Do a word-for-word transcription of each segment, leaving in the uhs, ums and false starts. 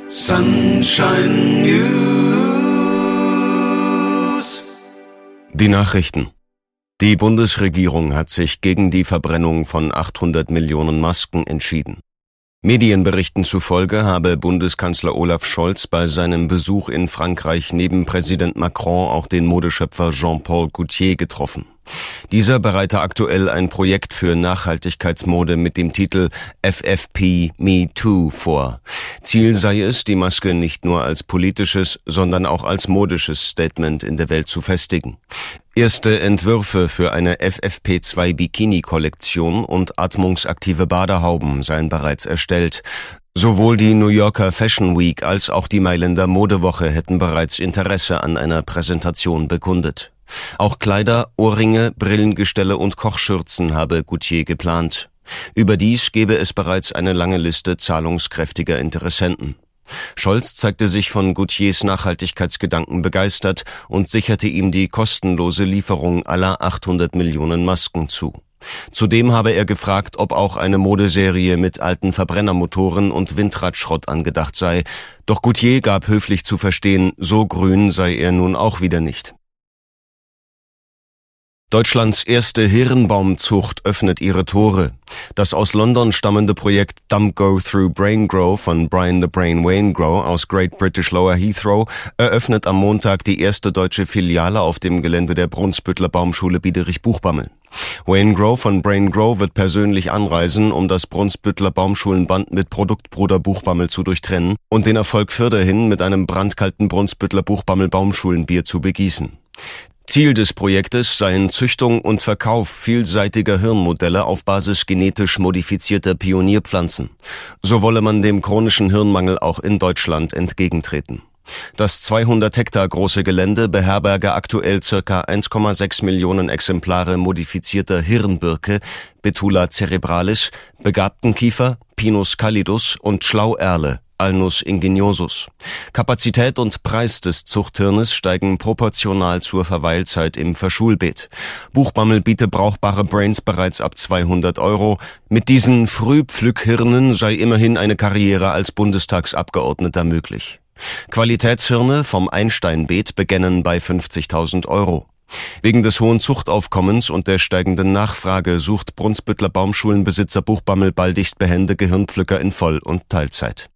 Sunshine News. Die Nachrichten. Die Bundesregierung hat sich gegen die Verbrennung von achthundert Millionen Masken entschieden. Medienberichten zufolge habe Bundeskanzler Olaf Scholz bei seinem Besuch in Frankreich neben Präsident Macron auch den Modeschöpfer Jean-Paul Gaultier getroffen. Dieser bereite aktuell ein Projekt für Nachhaltigkeitsmode mit dem Titel F F P Me Too vor. Ziel sei es, die Maske nicht nur als politisches, sondern auch als modisches Statement in der Welt zu festigen. Erste Entwürfe für eine F F P zwei Bikini-Kollektion und atmungsaktive Badehauben seien bereits erstellt. Sowohl die New Yorker Fashion Week als auch die Mailänder Modewoche hätten bereits Interesse an einer Präsentation bekundet. Auch Kleider, Ohrringe, Brillengestelle und Kochschürzen habe Gaultier geplant. Überdies gebe es bereits eine lange Liste zahlungskräftiger Interessenten. Scholz zeigte sich von Gaultiers Nachhaltigkeitsgedanken begeistert und sicherte ihm die kostenlose Lieferung aller achthundert Millionen Masken zu. Zudem habe er gefragt, ob auch eine Modeserie mit alten Verbrennermotoren und Windradschrott angedacht sei. Doch Gaultier gab höflich zu verstehen, so grün sei er nun auch wieder nicht. Deutschlands erste Hirnbaumzucht öffnet ihre Tore. Das aus London stammende Projekt Dumb Go Through Brain Grow von Brian the Brain Waingrow aus Great British Lower Heathrow eröffnet am Montag die erste deutsche Filiale auf dem Gelände der Brunsbüttler Baumschule Biederich-Buchbammel. Waingrow von Brain Grow wird persönlich anreisen, um das Brunsbüttler Baumschulenband mit Produktbruder Buchbammel zu durchtrennen und den Erfolg fürderhin mit einem brandkalten Brunsbüttler Buchbammel Baumschulenbier zu begießen. Ziel des Projektes seien Züchtung und Verkauf vielseitiger Hirnmodelle auf Basis genetisch modifizierter Pionierpflanzen. So wolle man dem chronischen Hirnmangel auch in Deutschland entgegentreten. Das zweihundert Hektar große Gelände beherberge aktuell circa eins Komma sechs Millionen Exemplare modifizierter Hirnbirke, Betula cerebralis, Begabtenkiefer, Pinus callidus und Schlauerle, Alnus ingeniosus. Kapazität und Preis des Zuchthirnes steigen proportional zur Verweilzeit im Verschulbeet. Buchbammel biete brauchbare Brains bereits ab zweihundert Euro. Mit diesen Frühpflückhirnen sei immerhin eine Karriere als Bundestagsabgeordneter möglich. Qualitätshirne vom Einsteinbeet beginnen bei fünfzigtausend Euro. Wegen des hohen Zuchtaufkommens und der steigenden Nachfrage sucht Brunsbüttler Baumschulenbesitzer Buchbammel baldigst behende Gehirnpflücker in Voll- und Teilzeit.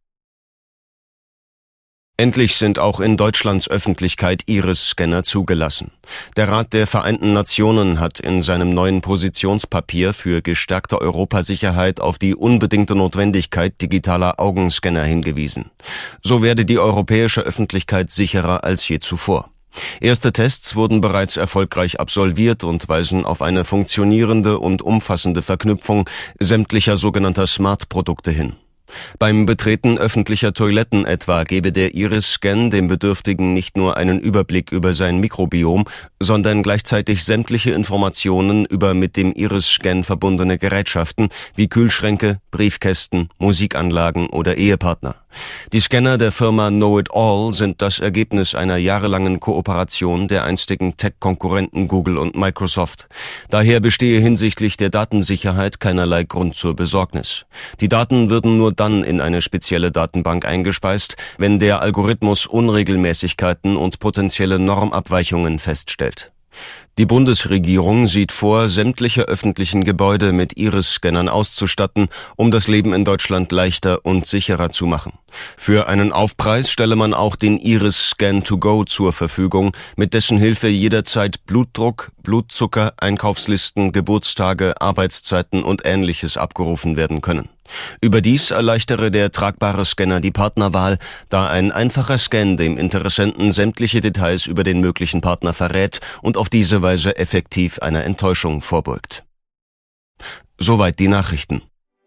Endlich sind auch in Deutschlands Öffentlichkeit Iris-Scanner zugelassen. Der Rat der Vereinten Nationen hat in seinem neuen Positionspapier für gestärkte Europasicherheit auf die unbedingte Notwendigkeit digitaler Augenscanner hingewiesen. So werde die europäische Öffentlichkeit sicherer als je zuvor. Erste Tests wurden bereits erfolgreich absolviert und weisen auf eine funktionierende und umfassende Verknüpfung sämtlicher sogenannter Smart-Produkte hin. Beim Betreten öffentlicher Toiletten etwa gebe der Iris-Scan dem Bedürftigen nicht nur einen Überblick über sein Mikrobiom, sondern gleichzeitig sämtliche Informationen über mit dem Iris-Scan verbundene Gerätschaften wie Kühlschränke, Briefkästen, Musikanlagen oder Ehepartner. Die Scanner der Firma Know It All sind das Ergebnis einer jahrelangen Kooperation der einstigen Tech-Konkurrenten Google und Microsoft. Daher bestehe hinsichtlich der Datensicherheit keinerlei Grund zur Besorgnis. Die Daten würden nur dann in eine spezielle Datenbank eingespeist, wenn der Algorithmus Unregelmäßigkeiten und potenzielle Normabweichungen feststellt. Die Bundesregierung sieht vor, sämtliche öffentlichen Gebäude mit Iris-Scannern auszustatten, um das Leben in Deutschland leichter und sicherer zu machen. Für einen Aufpreis stelle man auch den Iris-Scan to go zur Verfügung, mit dessen Hilfe jederzeit Blutdruck, Blutzucker, Einkaufslisten, Geburtstage, Arbeitszeiten und Ähnliches abgerufen werden können. Überdies erleichtere der tragbare Scanner die Partnerwahl, da ein einfacher Scan dem Interessenten sämtliche Details über den möglichen Partner verrät und auf diese Weise effektiv einer Enttäuschung vorbeugt. Soweit die Nachrichten.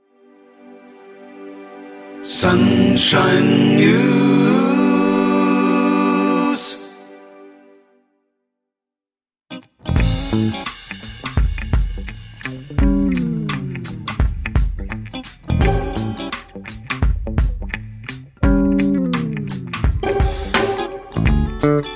Sunshine News. Thank you.